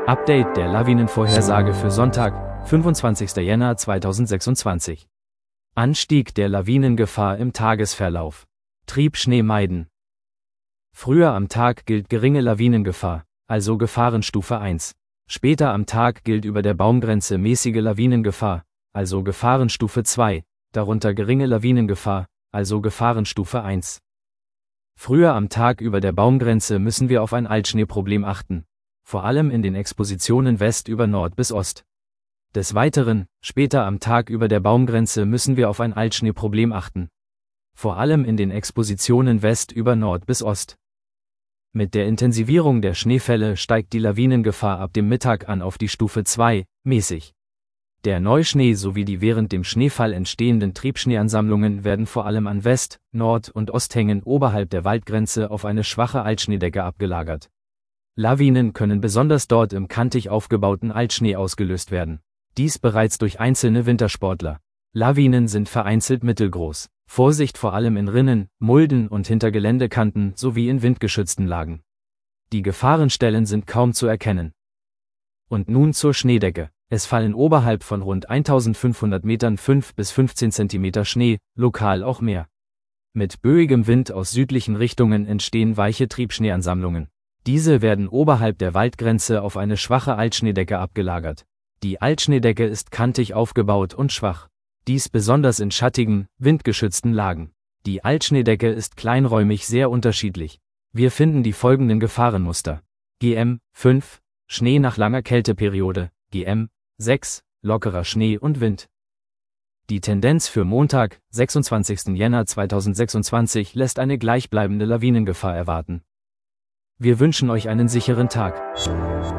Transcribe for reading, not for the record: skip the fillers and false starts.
Update der Lawinenvorhersage für Sonntag, 25. Jänner 2026. Anstieg der Lawinengefahr im Tagesverlauf. Triebschnee meiden. Früher am Tag gilt geringe Lawinengefahr, also Gefahrenstufe 1. Später am Tag gilt über der Baumgrenze mäßige Lawinengefahr, also Gefahrenstufe 2, darunter geringe Lawinengefahr, also Gefahrenstufe 1. Früher am Tag über der Baumgrenze müssen wir auf ein Altschneeproblem achten, vor allem in den Expositionen West über Nord bis Ost. Des Weiteren, später am Tag über der Baumgrenze müssen wir auf ein Altschneeproblem achten, vor allem in den Expositionen West über Nord bis Ost. Mit der Intensivierung der Schneefälle steigt die Lawinengefahr ab dem Mittag an auf die Stufe 2, mäßig. Der Neuschnee sowie die während dem Schneefall entstehenden Triebschneeansammlungen werden vor allem an West-, Nord- und Osthängen oberhalb der Waldgrenze auf eine schwache Altschneedecke abgelagert. Lawinen können besonders dort im kantig aufgebauten Altschnee ausgelöst werden. Dies bereits durch einzelne Wintersportler. Lawinen sind vereinzelt mittelgroß. Vorsicht vor allem in Rinnen, Mulden und hinter Geländekanten sowie in windgeschützten Lagen. Die Gefahrenstellen sind kaum zu erkennen. Und nun zur Schneedecke. Es fallen oberhalb von rund 1500 Metern 5 bis 15 cm Schnee, lokal auch mehr. Mit böigem Wind aus südlichen Richtungen entstehen weiche Triebschneeansammlungen. Diese werden oberhalb der Waldgrenze auf eine schwache Altschneedecke abgelagert. Die Altschneedecke ist kantig aufgebaut und schwach. Dies besonders in schattigen, windgeschützten Lagen. Die Altschneedecke ist kleinräumig sehr unterschiedlich. Wir finden die folgenden Gefahrenmuster. GM 5, Schnee nach langer Kälteperiode, GM 6, lockerer Schnee und Wind. Die Tendenz für Montag, 26. Jänner 2026 lässt eine gleichbleibende Lawinengefahr erwarten. Wir wünschen euch einen sicheren Tag.